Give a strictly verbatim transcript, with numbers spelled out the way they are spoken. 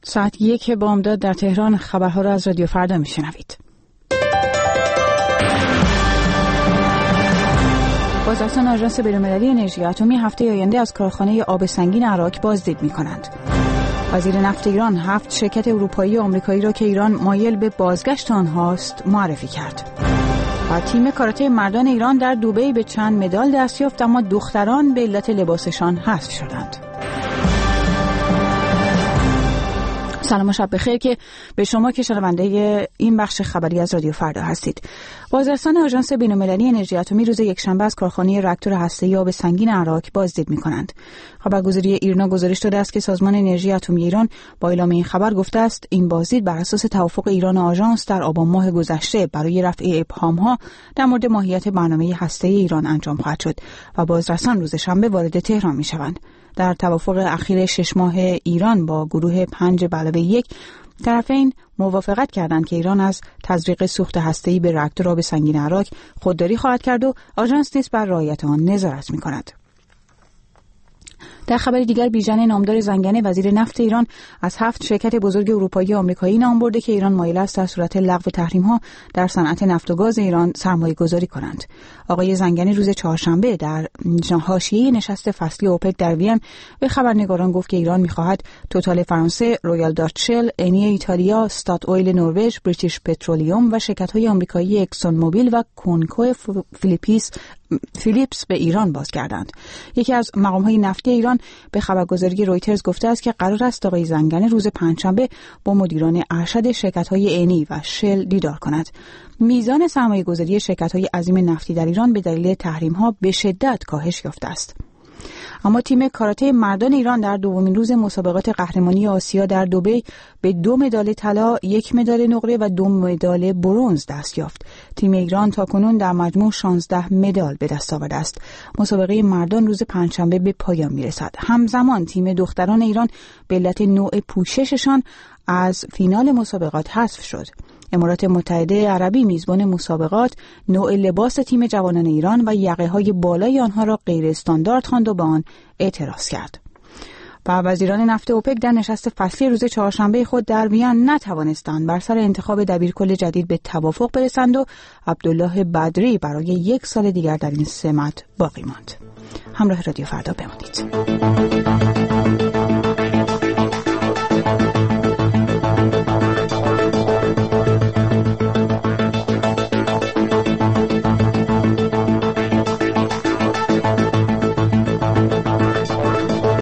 ساعت یک بامداد در تهران. خبرها را از رادیو فردا میشنوید. بازرسان آژانس بین‌المللی انرژی اتمی هفته آینده از کارخانه آب سنگین عراق بازدید می‌کنند. وزیر نفت ایران هفت شرکت اروپایی و آمریکایی را که ایران مایل به بازگشت آنهاست معرفی کرد. و تیم کاراته مردان ایران در دبی به چند مدال دست یافت، اما دختران به علت لباسشان حذف شدند. سلام و شب بخیر که به شما که شنونده این بخش خبری از رادیو فردا هستید. بازرسان آژانس بین‌المللی انرژی اتمی روز یکشنبه از کارخانه راکتور هسته‌ای آب سنگین عراق بازدید می‌کنند. خبرگزاری ایرنا گزارش داده است که سازمان انرژی اتمی ایران با اعلام این خبر گفته است این بازدید بر اساس توافق ایران و آژانس در آبان ماه گذشته برای رفع ابهام‌ها در مورد ماهیت برنامه هسته‌ای ایران انجام خواهد شد و بازرسان روز شنبه وارد تهران می‌شوند. در توافق اخیر شش ماه ایران با گروه پنج به علاوه یک، طرفین موافقت کردند که ایران از تزریق سوخت هسته‌ای به راکتور آب سنگین عراق خودداری خواهد کرد و آژانس نیز بر رعایت آن نظارت می‌کند. در خبر دیگر، بیژن نامدار زنگنه وزیر نفت ایران از هفت شرکت بزرگ اروپایی و آمریکایی نام برده که ایران مایل است در صورت لغو تحریم‌ها در صنعت نفت و گاز ایران سرمایه‌گذاری کنند. آقای زنگنه روز چهارشنبه در حاشیه نشست فصلی اوپک در وین به خبرنگاران گفت که ایران می‌خواهد توتال فرانسه، رویال داچ شل، انی ایتالیا، استات اویل نروژ، بریتیش پترولیوم و شرکت‌های آمریکایی اکسون موبیل و کونکو فیلیپیس فیلیپس به ایران بازگردند. یکی از مقام‌های نفتی ایران به خبرگزاری رویترز گفته است که قرار است آقای زنگنه روز پنجشنبه با مدیران ارشد شرکت‌های انی و شل دیدار کند. میزان سرمایه‌گذاری شرکت‌های عظیم نفتی در ایران به دلیل تحریم‌ها به شدت کاهش یافته است. اما تیم کاراته مردان ایران در دومین روز مسابقات قهرمانی آسیا در دبی به دو مدال طلا، یک مدال نقره و دو مدال برنز دست یافت. تیم ایران تاکنون در مجموع شانزده مدال به دست آورده است. مسابقه مردان روز پنجشنبه به پایان میرسد. همزمان تیم دختران ایران به علت نوع پوشششان از فینال مسابقات حذف شد. امارات متحده عربی میزبان مسابقات نوع لباس تیم جوانان ایران و یقه‌های بالای آنها را غیر استاندارد خواند و به آن اعتراض کرد. و وزیران نفت اوپک در نشست فصلی روز چهارشنبه خود در وین نتوانستند بر سر انتخاب دبیرکل جدید به توافق برسند و عبدالله بدری برای یک سال دیگر در این سمت باقی ماند. همراه رادیو فردا بمانید.